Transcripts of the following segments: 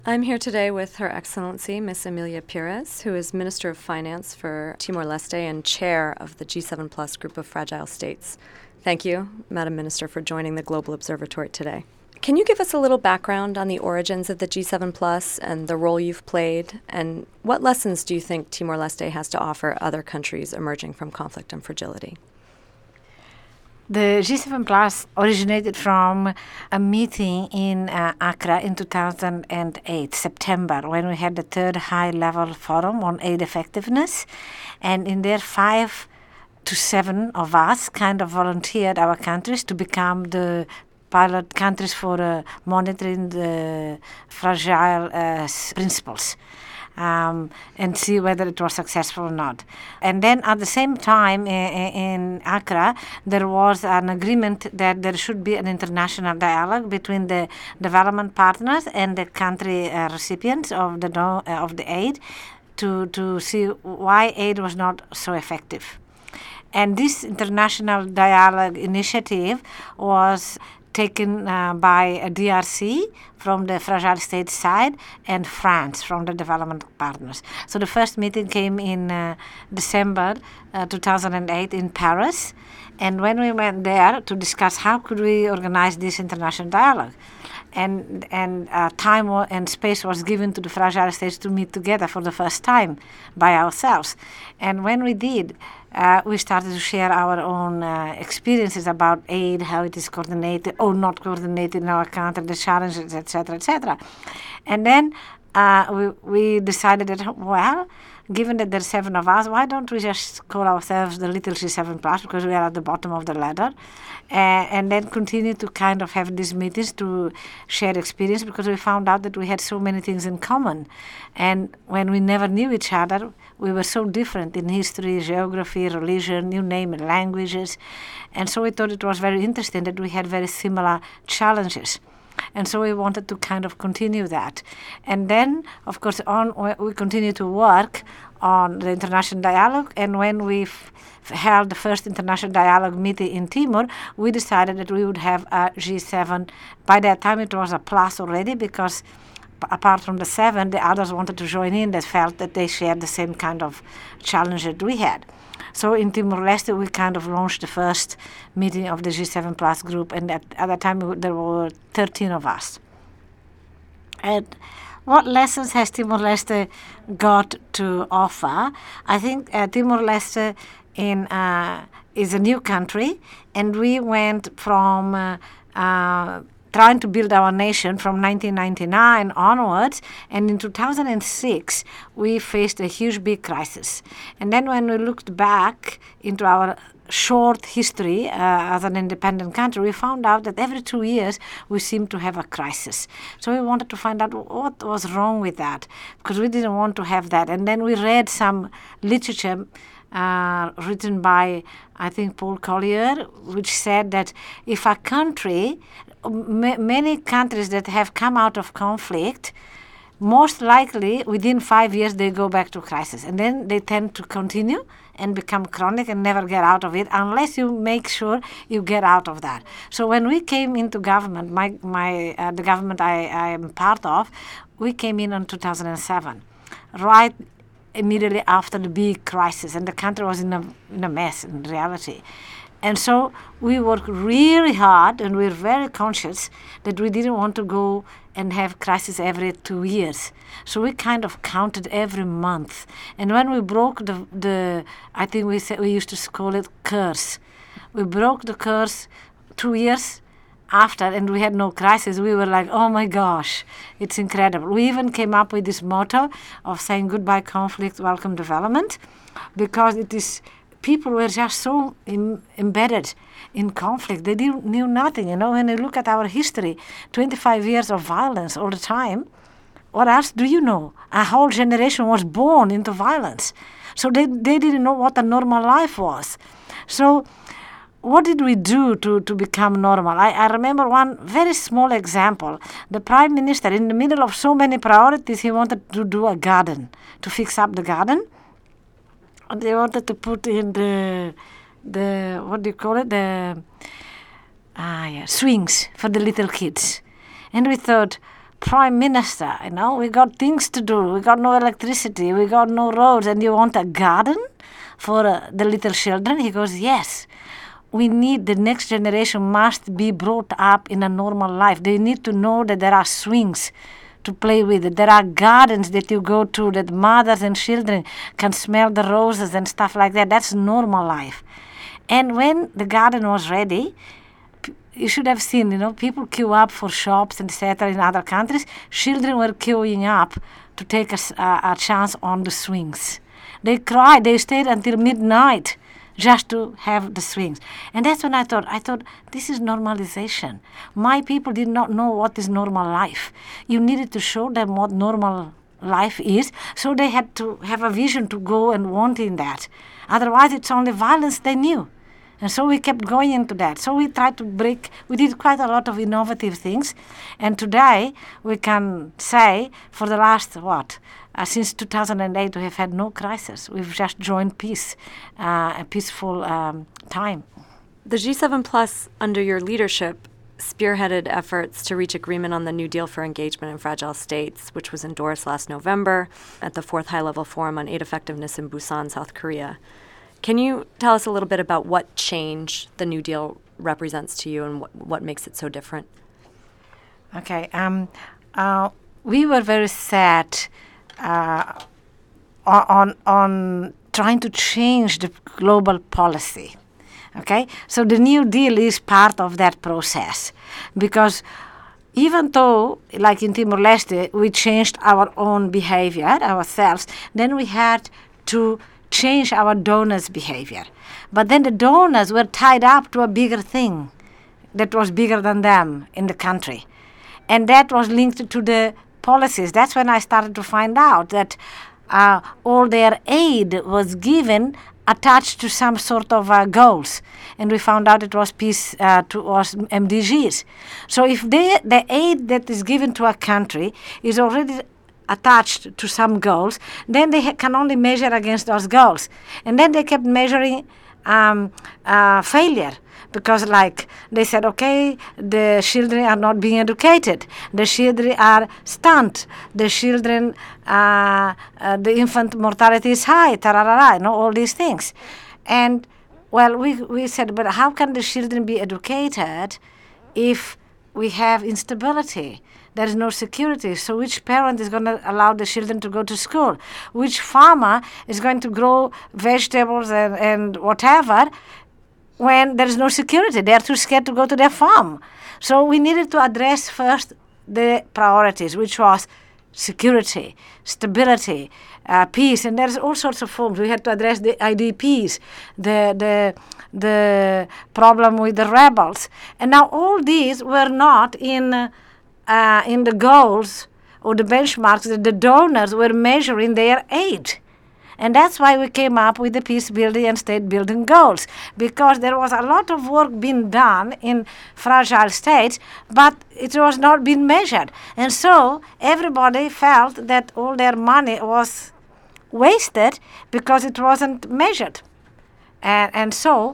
I'm here today with Her Excellency, Miss Emilia Pires, who is Minister of Finance for Timor-Leste and Chair of the G7 Plus Group of Fragile States. Thank you, Madam Minister, for joining the Global Observatory today. Can you give us a little background on the origins of the G7 Plus and the role you've played, and what lessons do you think Timor-Leste has to offer other countries emerging from conflict and fragility? The G7 Plus originated from a meeting in Accra in 2008, September, when we had the third high-level forum on aid effectiveness. And in there, 5 to 7 of us kind of volunteered our countries to become the pilot countries for monitoring the fragile principles. And see whether it was successful or not. And then at the same time in Accra, there was an agreement that there should be an international dialogue between the development partners and the country recipients of the aid to see why aid was not so effective. And this international dialogue initiative was taken by a DRC from the fragile state side and France from the development partners. So the first meeting came in December 2008 in Paris. And when we went there to discuss how could we organize this international dialogue, and time and space was given to the fragile states to meet together for the first time by ourselves. And when we did, we started to share our own experiences about aid, how it is coordinated or not coordinated in our country, the challenges, etc., etc. And then we decided that, well, given that there are 7 of us, why don't we just call ourselves the Little G7 Plus, because we are at the bottom of the ladder, and then continue to kind of have these meetings to share experience, because we found out that we had so many things in common. And when we never knew each other, we were so different in history, geography, religion, you name it, languages. And so we thought it was very interesting that we had very similar challenges. And so we wanted to kind of continue that. And then, of course, we continue to work on the international dialogue. And when we held the first international dialogue meeting in Timor, we decided that we would have a G7. By that time, it was a plus already, because apart from the 7, the others wanted to join in that felt that they shared the same kind of challenge that we had. So in Timor-Leste, we kind of launched the first meeting of the G7 Plus group, and at that time there were 13 of us. And what lessons has Timor-Leste got to offer? I think Timor-Leste is a new country, and we went from trying to build our nation from 1999 onwards, and in 2006 we faced a huge big crisis. And then when we looked back into our short history as an independent country, we found out that every 2 years we seemed to have a crisis. So we wanted to find out what was wrong with that, because we didn't want to have that. And then we read some literature written by, I think, Paul Collier, which said that if a country, many countries that have come out of conflict, most likely within 5 years they go back to crisis, and then they tend to continue and become chronic and never get out of it unless you make sure you get out of that. So when we came into government, the government I am part of, we came in 2007, right immediately after the big crisis, and the country was in a mess in reality. And so we worked really hard, and we were very conscious that we didn't want to go and have crisis every 2 years. So we kind of counted every month. And when we broke the I think we used to call it curse. We broke the curse 2 years after, and we had no crisis. We were like, oh my gosh, it's incredible. We even came up with this motto of saying goodbye conflict, welcome development, because it is, people were just so embedded in conflict. They knew nothing. When you look at our history, 25 years of violence all the time, what else do you know? A whole generation was born into violence. So they didn't know what a normal life was. So what did we do to become normal? I remember one very small example. The Prime Minister, in the middle of so many priorities, he wanted to do a garden, to fix up the garden. They wanted to put in the what do you call it? Swings for the little kids. And we thought, prime minister, we got things to do. We got no electricity. We got no roads. And you want a garden for the little children? He goes, yes. We need the next generation must be brought up in a normal life. They need to know that there are swings to play with. There are gardens that you go to that mothers and children can smell the roses and stuff like that. That's normal life. And when the garden was ready, you should have seen, people queue up for shops, etc. in other countries. Children were queuing up to take a chance on the swings. They cried. They stayed until midnight just to have the swings. And that's when I thought, this is normalization. My people did not know what is normal life. You needed to show them what normal life is, so they had to have a vision to go and want in that. Otherwise, it's only violence they knew. And so we kept going into that. So we tried to we did quite a lot of innovative things. And today, we can say, for the last, since 2008, we have had no crisis. We've just joined peace, a peaceful time. The G7 Plus, under your leadership, spearheaded efforts to reach agreement on the New Deal for Engagement in Fragile States, which was endorsed last November at the 4th High-Level Forum on Aid Effectiveness in Busan, South Korea. Can you tell us a little bit about what change the New Deal represents to you and what makes it so different? Okay. We were very sad on trying to change the global policy. Okay? So the New Deal is part of that process because even though, like in Timor-Leste, we changed our own behavior ourselves, then we had to change our donors' behavior. But then the donors were tied up to a bigger thing that was bigger than them in the country. And that was linked to the policies. That's when I started to find out that all their aid was given attached to some sort of goals. And we found out it was peace was MDGs. So if the aid that is given to a country is already attached to some goals, then they can only measure against those goals. And then they kept measuring failure because, like, they said, okay, the children are not being educated, the children are stunned, the children, the infant mortality is high, all these things. And, well, we said, but how can the children be educated if we have instability? There is no security. So which parent is going to allow the children to go to school? Which farmer is going to grow vegetables and whatever when there is no security? They are too scared to go to their farm. So we needed to address first the priorities, which was security, stability, peace. And there's all sorts of forms. We had to address the IDPs, the problem with the rebels. And now all these were not in the goals or the benchmarks that the donors were measuring their aid. And that's why we came up with the peace building and state building goals, because there was a lot of work being done in fragile states, but it was not being measured. And so everybody felt that all their money was wasted because it wasn't measured. And so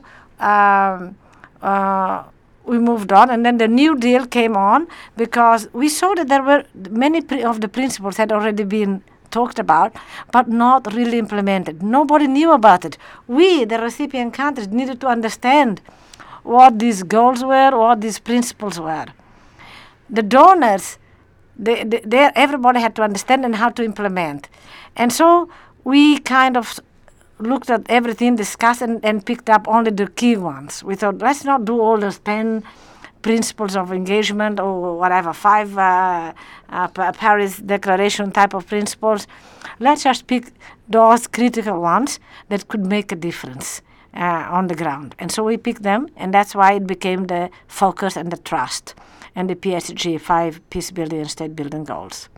we moved on, and then the New Deal came on because we saw that there were many of the principles had already been talked about, but not really implemented. Nobody knew about it. We, the recipient countries, needed to understand what these goals were, what these principles were. The donors, everybody had to understand and how to implement. And so we kind of looked at everything, discussed, and picked up only the key ones. We thought, let's not do all those 10 principles of engagement or whatever, 5 Paris Declaration type of principles. Let's just pick those critical ones that could make a difference on the ground. And so we picked them, and that's why it became the focus and the trust and the PSG, 5 peace building and state building goals.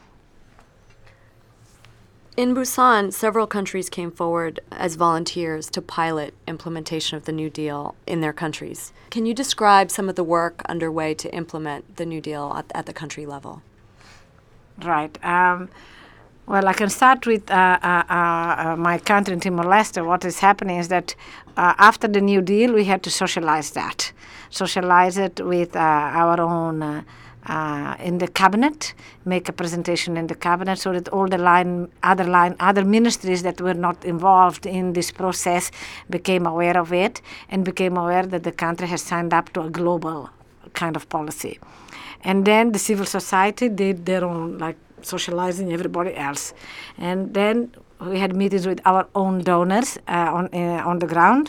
In Busan, several countries came forward as volunteers to pilot implementation of the New Deal in their countries. Can you describe some of the work underway to implement the New Deal at the country level? Right. Well, I can start with my country in Timor-Leste. What is happening is that after the New Deal, we had to socialize it with our own in the cabinet, make a presentation in the cabinet, so that all the other ministries that were not involved in this process became aware of it and became aware that the country has signed up to a global kind of policy. And then the civil society did their own, like socializing everybody else. And then we had meetings with our own donors on the ground,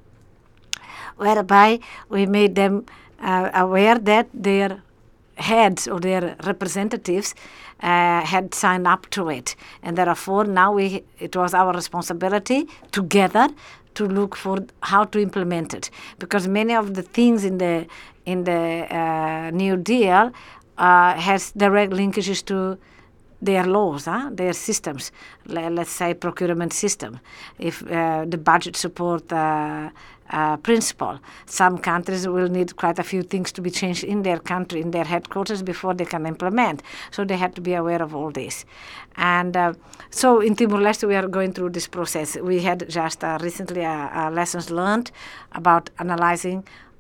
whereby we made them aware that their heads or their representatives had signed up to it. And therefore now it was our responsibility together to look for how to implement it. Because many of the things in the New Deal has direct linkages to their laws, their systems, let's say procurement system, if the budget support principle. Some countries will need quite a few things to be changed in their country, in their headquarters, before they can implement. So they have to be aware of all this. And so in Timor-Leste, we are going through this process. We had just recently lessons learned about analyzing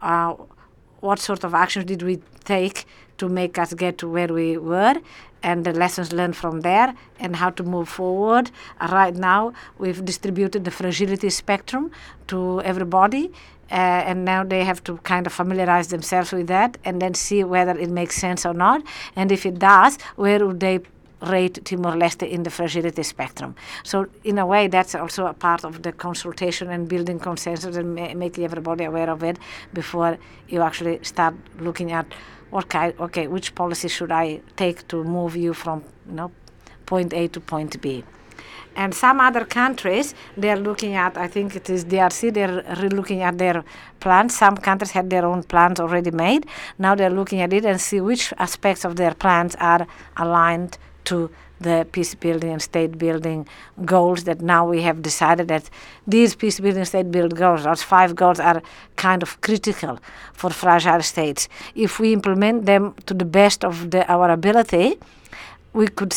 what sort of actions did we take to make us get to where we were, and the lessons learned from there, and how to move forward. Right now, we've distributed the fragility spectrum to everybody, and now they have to kind of familiarize themselves with that and then see whether it makes sense or not. And if it does, where would they rate Timor-Leste in the fragility spectrum? So in a way, that's also a part of the consultation and building consensus and making everybody aware of it before you actually start looking at which policy should I take to move you from point A to point B. And some other countries, they're looking at, I think it is DRC, they're looking at their plans. Some countries had their own plans already made. Now they're looking at it and see which aspects of their plans are aligned to the peace building and state building goals that now we have decided that these peace building state building goals, those 5 goals, are kind of critical for fragile states. If we implement them to the best of our ability, we could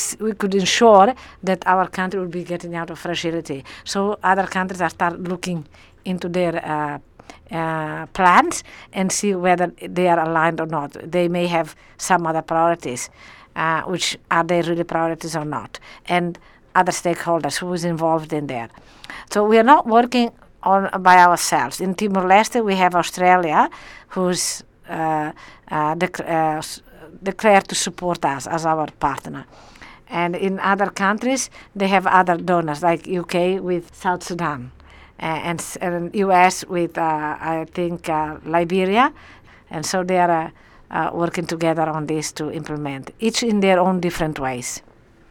ensure that our country will be getting out of fragility. So other countries are start looking into their plans and see whether they are aligned or not. They may have some other priorities. Which are they really priorities or not, and other stakeholders who is involved in there. So we are not working by ourselves. In Timor-Leste, we have Australia, who's declared to support us as our partner. And in other countries, they have other donors, like UK with South Sudan, and US with, I think, Liberia. And so they are working together on this to implement, each in their own different ways.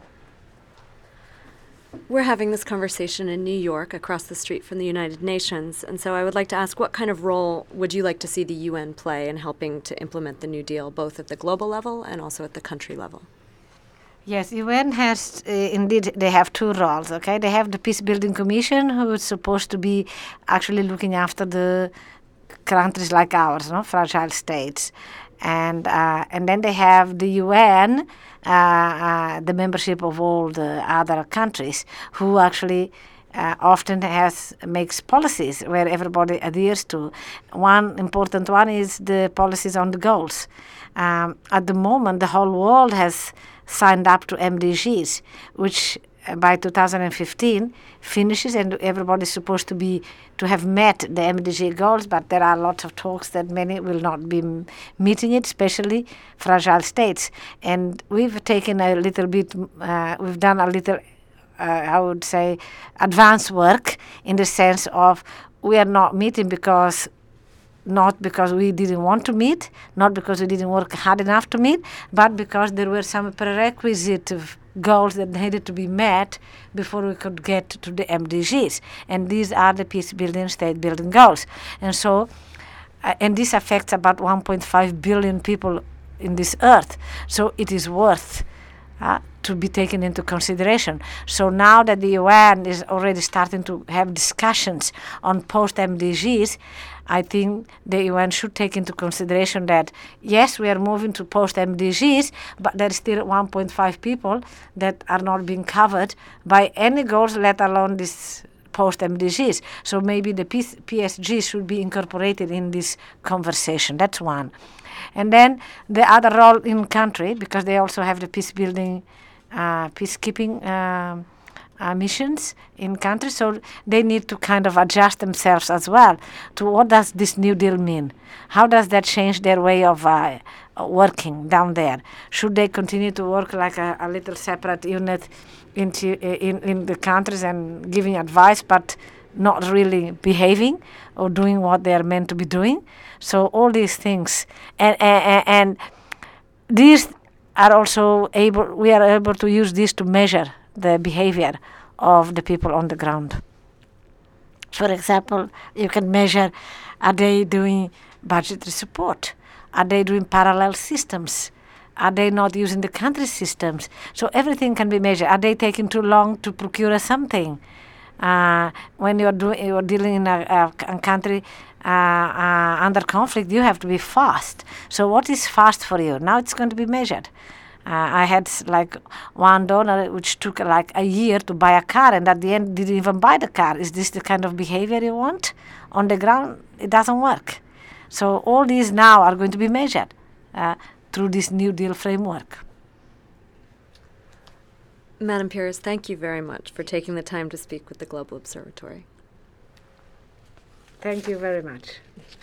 We're having this conversation in New York, across the street from the United Nations, and so I would like to ask, what kind of role would you like to see the UN play in helping to implement the New Deal, both at the global level and also at the country level? Yes, UN has, indeed, they have 2 roles, okay? They have the Peace Building Commission, who is supposed to be actually looking after the countries like ours, fragile states. And then they have the UN, the membership of all the other countries, who actually often makes policies where everybody adheres to. One important one is the policies on the goals. At the moment, the whole world has signed up to MDGs, which by 2015 finishes, and everybody's supposed to have met the MDG goals, but there are lots of talks that many will not be meeting it, especially fragile states. And we've taken a little bit, we've done a little, I would say, advanced work, in the sense of we are not meeting not because we didn't want to meet, not because we didn't work hard enough to meet, but because there were some prerequisite goals that needed to be met before we could get to the MDGs. And these are the peace building, state building goals. And so, and this affects about 1.5 billion people in this earth. So it is worth to be taken into consideration. So now that the UN is already starting to have discussions on post-MDGs, I think the UN should take into consideration that, yes, we are moving to post-MDGs, but there is still 1.5 people that are not being covered by any goals, let alone this post-MDGs. So maybe the PSG should be incorporated in this conversation. That's one. And then the other role in country, because they also have the peacekeeping missions in countries, so they need to kind of adjust themselves as well to what does this New Deal mean? How does that change their way of working down there? Should they continue to work like a little separate unit in the countries and giving advice, but not really behaving or doing what they are meant to be doing? So all these things, and these are also we are able to use this to measure the behavior of the people on the ground. For example, you can measure, are they doing budgetary support? Are they doing parallel systems? Are they not using the country systems? So everything can be measured. Are they taking too long to procure something? When you're dealing in a country under conflict, you have to be fast. So what is fast for you? Now it's going to be measured. I had like one donor which took like a year to buy a car, and at the end didn't even buy the car. Is this the kind of behavior you want? On the ground, it doesn't work. So all these now are going to be measured through this New Deal framework. Madam Pires, thank you very much for taking the time to speak with the Global Observatory. Thank you very much.